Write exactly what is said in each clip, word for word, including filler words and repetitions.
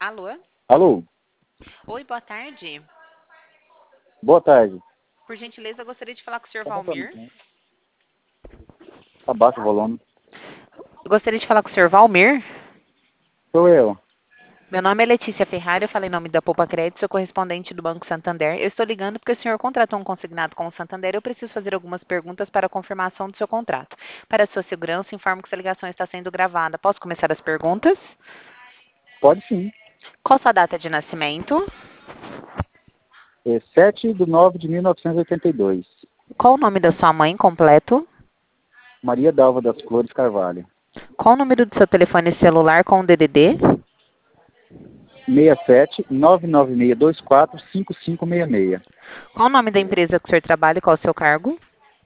Alô? Alô, Oi, boa tarde. boa tarde. Por gentileza, eu gostaria de falar com o senhor Tá voltando, Valmir. né? Abaixa o volume. Eu gostaria de falar com o senhor Valmir. Sou eu. Meu nome é Letícia Ferrari, eu falei em nome da Poupa Crédito, sou correspondente do Banco Santander. Eu estou ligando porque o senhor contratou um consignado com o Santander e eu preciso fazer algumas perguntas para a confirmação do seu contrato. Para a sua segurança, informo que essa ligação está sendo gravada. Posso começar as perguntas? Pode sim. Qual sua data de nascimento? É sete de nove de mil novecentos e oitenta e dois. Qual o nome da sua mãe completo? Maria Dalva das Flores Carvalho. Qual o número do seu telefone celular com o D D D? seis sete nove nove seis dois quatro cinco cinco seis seis. Qual o nome da empresa que o senhor trabalha e qual o seu cargo?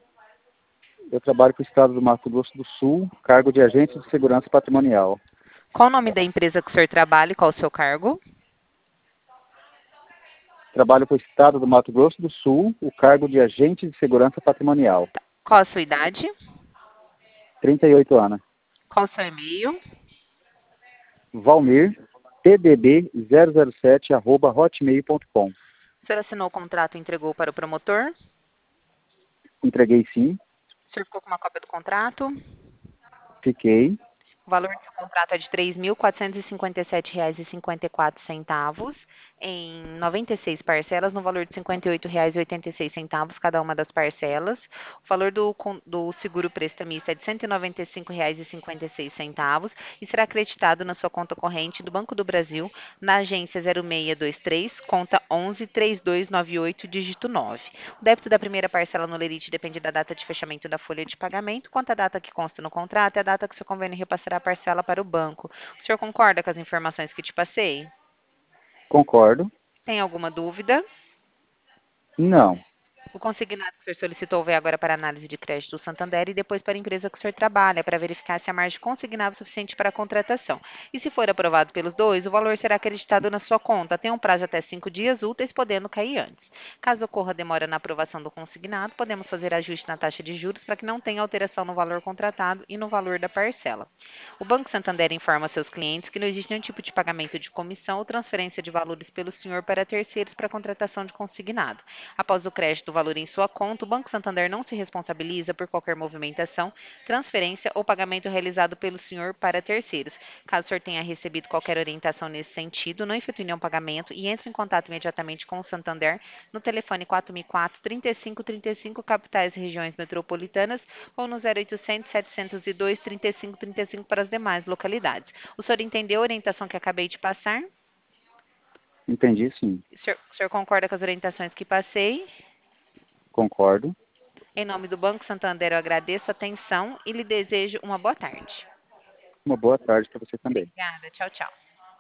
Eu trabalho para o Estado do Mato Grosso do Sul, cargo de agente de segurança patrimonial. Qual o nome da empresa que o senhor trabalha e qual o seu cargo? Trabalho para o Estado do Mato Grosso do Sul, o cargo de agente de segurança patrimonial. Qual a sua idade? trinta e oito anos. Qual o seu e-mail? Valmir, T D B zero zero sete arroba hotmail ponto com. O senhor assinou o contrato e entregou para o promotor? Entreguei sim, O senhor ficou com uma cópia do contrato? fiquei. O valor do contrato é de três mil quatrocentos e cinquenta e sete reais e cinquenta e quatro centavos em noventa e seis parcelas, no valor de cinquenta e oito reais e oitenta e seis centavos cada uma das parcelas. O valor do, con- do seguro prestamista é de cento e noventa e cinco reais e cinquenta e seis centavos e será acreditado na sua conta corrente do Banco do Brasil, na agência zero seis dois três, conta onze três dois nove oito, dígito nove. O débito da primeira parcela no lerite depende da data de fechamento da folha de pagamento, quanto à data que consta no contrato é a data que o seu convênio repassará a parcela para o banco. O senhor concorda com as informações que te passei? Concordo. Tem alguma dúvida? Não. O consignado que o senhor solicitou vai agora para análise de crédito do Santander e depois para a empresa que o senhor trabalha, para verificar se a margem consignada é suficiente para a contratação. E se for aprovado pelos dois, o valor será acreditado na sua conta. Tem um prazo de até cinco dias úteis, podendo cair antes. Caso ocorra demora na aprovação do consignado, podemos fazer ajuste na taxa de juros para que não tenha alteração no valor contratado e no valor da parcela. O Banco Santander informa seus clientes que não existe nenhum tipo de pagamento de comissão ou transferência de valores pelo senhor para terceiros para a contratação de consignado. Após o crédito do valor em sua conta, o Banco Santander não se responsabiliza por qualquer movimentação, transferência ou pagamento realizado pelo senhor para terceiros. Caso o senhor tenha recebido qualquer orientação nesse sentido, não efetue nenhum pagamento e entre em contato imediatamente com o Santander no telefone quatro mil e quatro, trinta e cinco trinta e cinco, capitais e regiões metropolitanas, ou no zero oitocentos, setecentos e dois, trinta e cinco trinta e cinco para as demais localidades. O senhor entendeu a orientação que acabei de passar? Entendi sim. O senhor, o senhor concorda com as orientações que passei? Concordo. Em nome do Banco Santander, eu agradeço a atenção e lhe desejo uma boa tarde. Uma boa tarde para você também. Obrigada. Tchau, tchau.